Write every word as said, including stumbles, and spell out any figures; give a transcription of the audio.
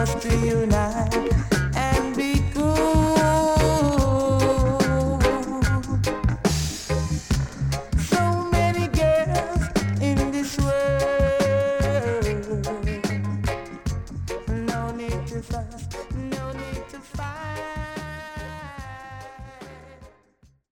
us to unite and be cool. So many girls in this world, no need to fuss.